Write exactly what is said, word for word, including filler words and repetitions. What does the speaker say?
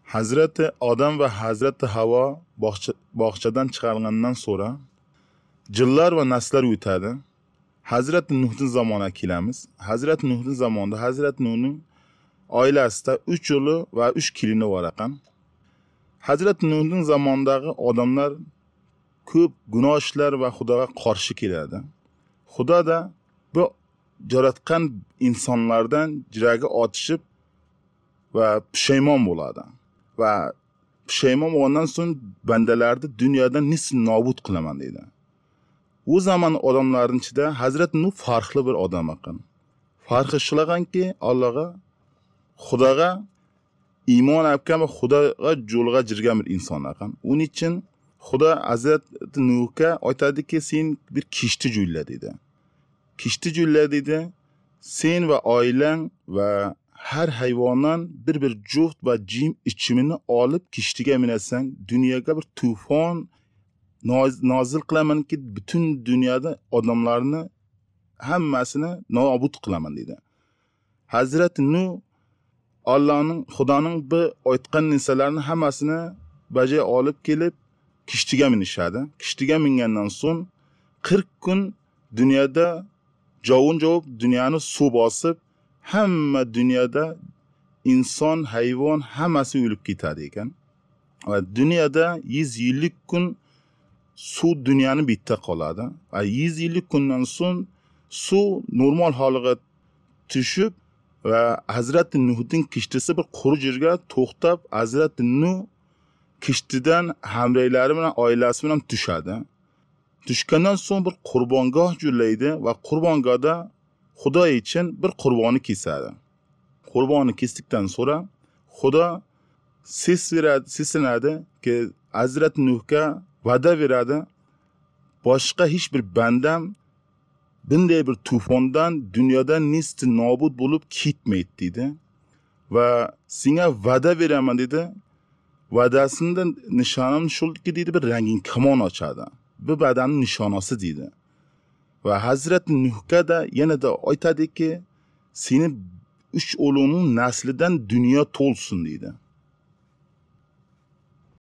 Hazrati Odam va Hazrati Havo bog'cha, bog'chadan chiqargandan so'ra yillar va nasllar o'tadi. Hazrati Nuhning zamoniga kelamiz. Hazrati Nuhning zamonida Hazrati Nuhning oilasida uch o'g'li va uch kelini bor ekan. Hazrati Nuhning zamonidagi odamlar ko'p gunoh ishlar va Xudoga qarshi keladi. Xudo da bu yaratgan insonlardan yuragi otishib va pushaymon bo'ladi. Va pushaymon bo'lgandan so'ng bandalarni dunyodan nisf nobud qilaman dedi. U zaman odamlarning ichida Hazrat Nuh farqli bir odam ekan. Farqi shularki, Allohga, Xudoga iymon etgan va Xudoga yo'lga jirgan bir inson ekan. Uning uchun Xudo Hazrat Nuhga aytadiki, sen bir kishti jo'yla dedi. Kishti jo'yla dedi. Sen va oilang va har hayvondan bir-bir juft va jim ichimini olib kishtiga minasan, dunyoga bir tufon nozil qilamanki, butun dunyoda odamlarni hammasini nobud qilaman dedi. Hazrat Nuh Allohning, Xudoning bu aytgan narsalarni hammasini baja olib kelib kishtiga minishadi. Kishtiga mingandan so'ng qirq kun dunyoda jovun javob dunyoni suv bosib, hamma dunyoda inson, hayvon hammasi o'lib ketadi ekan. Va dunyoda yuz yillik kun suv dunyoni bitta qoladi. Va yuz yillik kundan so'ng suv normal holiga tushib va Hazrat Nuhning kishtisi bir quruq yerga to'xtab, Hazrat Nuh kishtidan hamrohlari bilan oilasi bilan tushadi. Tushgandan so'ng bir qurbongoh jo'laydi va qurbongohda Xudo uchun bir qurboni kesadi. Qurboni kesdikdan so'ra Xudo ses beradi, seslanadi ki Hazrat Nuhga va'da beradi. Boshqa hech bir bandam bunday bir tufondan dunyoda nisf nobud bo'lib ketmaydi dedi. Va senga va'da beraman dedi. Va'dasida nishonim shulki dedi, bir rangin kamon ochadi. Bu va'daning nishonasi dedi. Va Hazrat Nuhga da yana da aytadiki, seni uch o'g'lingning naslidan dunyo to'lsin dedi.